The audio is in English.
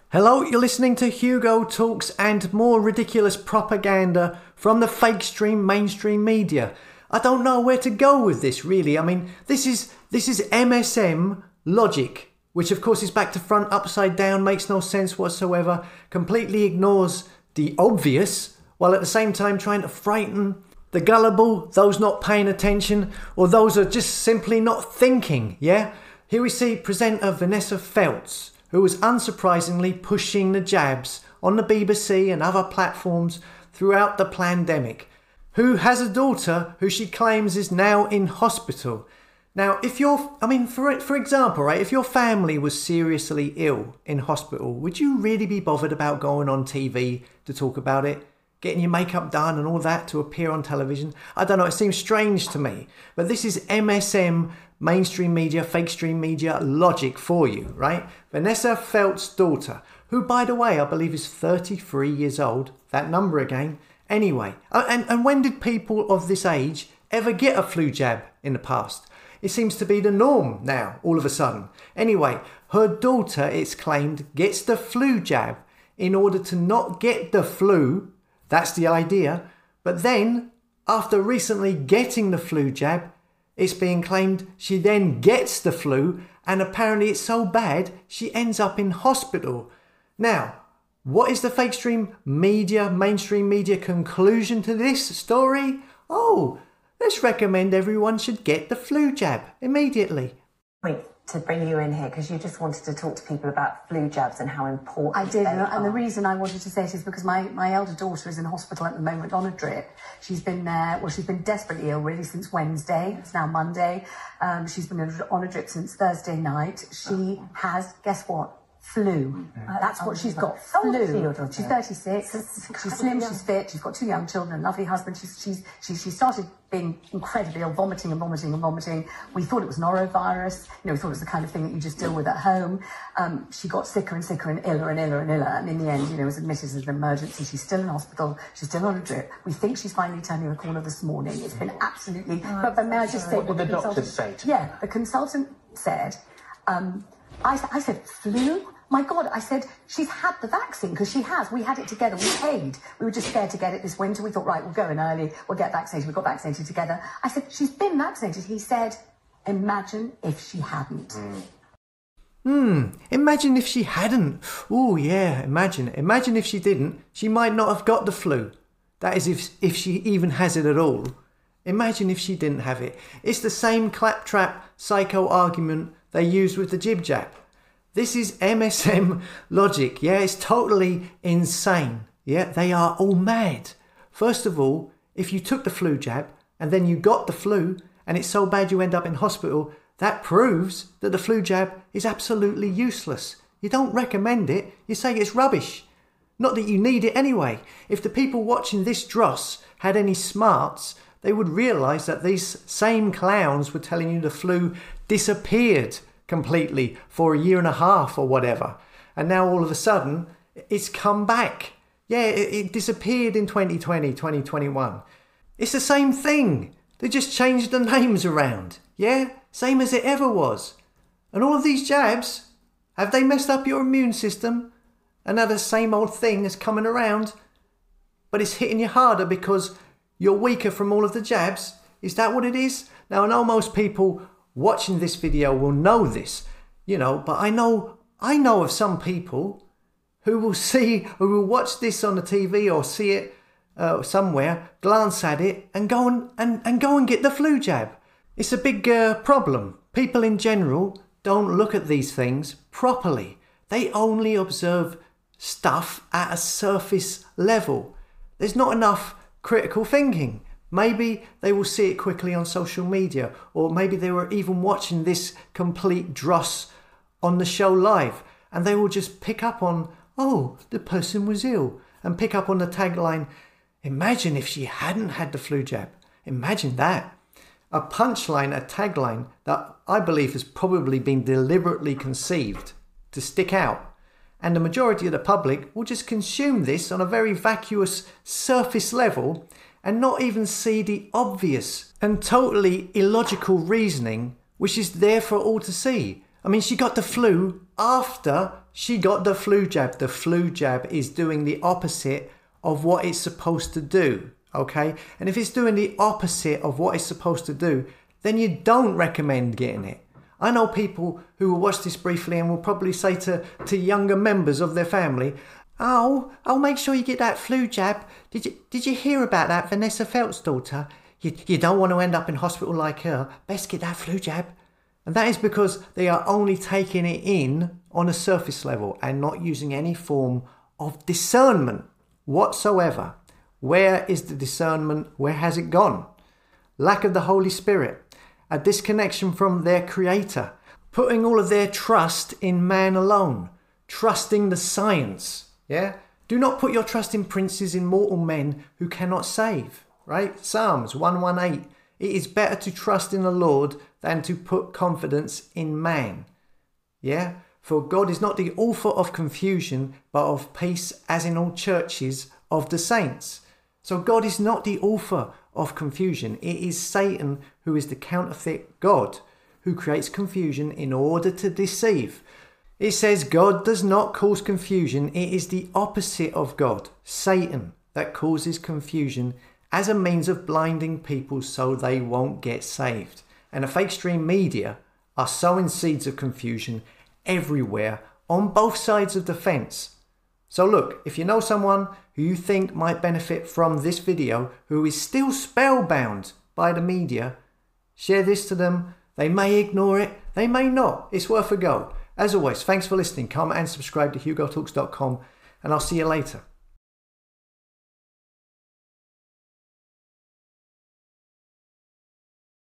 Hello, you're listening to Hugo Talks and more ridiculous propaganda from the fake stream mainstream media. I don't know where to go with this, really. I mean, this is MSM logic, which of course is back to front, upside down, makes no sense whatsoever, completely ignores the obvious, while at the same time trying to frighten the gullible, those not paying attention, or those who are just simply not thinking, yeah? Here we see presenter Vanessa Feltz, who was unsurprisingly pushing the jabs on the BBC and other platforms throughout the pandemic, who has a daughter who she claims is now in hospital. Now, if for example, right, if your family was seriously ill in hospital, would you really be bothered about going on TV to talk about it? Getting your makeup done and all that to appear on television? I don't know, it seems strange to me. But this is MSM, mainstream media, fake stream media logic for you, right? Vanessa Feltz's daughter, who, by the way, I believe is 33 years old. That number again. Anyway, and when did people of this age ever get a flu jab in the past? It seems to be the norm now, all of a sudden. Anyway, her daughter, it's claimed, gets the flu jab in order to not get the flu. That's the idea. But then, after recently getting the flu jab, it's being claimed she then gets the flu, and apparently it's so bad she ends up in hospital. Now, what is the fake stream media, mainstream media conclusion to this story? Oh, let's recommend everyone should get the flu jab immediately. Wait, to bring you in here, because you just wanted to talk to people about flu jabs and how important I did, they and are. the reason I wanted to say it is because my elder daughter is in hospital at the moment on a drip. She's been she's been desperately ill really since Wednesday. It's now Monday. She's been on a drip since Thursday night. She has, guess what? Flu. That's what she's got. Flu. She's 36. She's slim. She's fit. She's got 2 young children, a lovely husband. She started being incredibly ill, vomiting. We thought it was norovirus. We thought it was the kind of thing that you just deal with at home. She got sicker and sicker and iller. And in the end, was admitted as an emergency. She's still in hospital. She's still on a drip. We think she's finally turning a corner this morning. It's been absolutely. But may I just say what did the doctor say? Yeah, the consultant said. I said, flu? My God, I said, she's had the vaccine, because she has. We had it together. We paid. We were just scared to get it this winter. We thought, right, we'll go in early. We'll get vaccinated. We got vaccinated together. I said, she's been vaccinated. He said, imagine if she hadn't. Imagine if she hadn't. Oh, yeah, imagine. Imagine if she didn't. She might not have got the flu. That is, if she even has it at all. Imagine if she didn't have it. It's the same claptrap psycho argument they used with the jib jab. This is MSM logic, yeah? It's totally insane, yeah? They are all mad. First of all, if you took the flu jab and then you got the flu and it's so bad you end up in hospital, that proves that the flu jab is absolutely useless. You don't recommend it, you say it's rubbish. Not that you need it anyway. If the people watching this dross had any smarts, they would realise that these same clowns were telling you the flu disappeared completely for a year and a half or whatever. And now all of a sudden, it's come back. Yeah, it disappeared in 2020, 2021. It's the same thing. They just changed the names around. Yeah, same as it ever was. And all of these jabs, have they messed up your immune system? And now the same old thing is coming around, but it's hitting you harder because you're weaker from all of the jabs? Is that what it is? Now, I know most people watching this video will know this, but I know of some people who will watch this on the TV or see it somewhere, glance at it and go and get the flu jab. It's a big problem. People in general don't look at these things properly. They only observe stuff at a surface level. There's not enough critical thinking. Maybe they will see it quickly on social media, or maybe they were even watching this complete dross on the show live, and they will just pick up on, oh, the person was ill, and pick up on the tagline, imagine if she hadn't had the flu jab. Imagine that. A punchline, a tagline that I believe has probably been deliberately conceived to stick out. And the majority of the public will just consume this on a very vacuous surface level and not even see the obvious and totally illogical reasoning which is there for all to see. I mean, she got the flu after she got the flu jab. The flu jab is doing the opposite of what it's supposed to do, okay? And if it's doing the opposite of what it's supposed to do, then you don't recommend getting it. I know people who will watch this briefly and will probably say to younger members of their family, oh, make sure you get that flu jab. Did you hear about that Vanessa Felt's daughter? You don't want to end up in hospital like her. Best get that flu jab. And that is because they are only taking it in on a surface level and not using any form of discernment whatsoever. Where is the discernment? Where has it gone? Lack of the Holy Spirit, a disconnection from their Creator, putting all of their trust in man alone, trusting the science. Yeah? Do not put your trust in princes, in mortal men who cannot save. Right? Psalms 118. It is better to trust in the Lord than to put confidence in man. Yeah? For God is not the author of confusion, but of peace, as in all churches of the saints. So God is not the author of confusion. It is Satan who is the counterfeit God, who creates confusion in order to deceive. It says God does not cause confusion. It is the opposite of God, Satan, that causes confusion as a means of blinding people so they won't get saved. And the fake stream media are sowing seeds of confusion everywhere on both sides of the fence. So look, if you know someone who you think might benefit from this video who is still spellbound by the media, share this to them. They may ignore it, they may not. It's worth a go. As always, thanks for listening. Comment and subscribe to HugoTalks.com, and I'll see you later.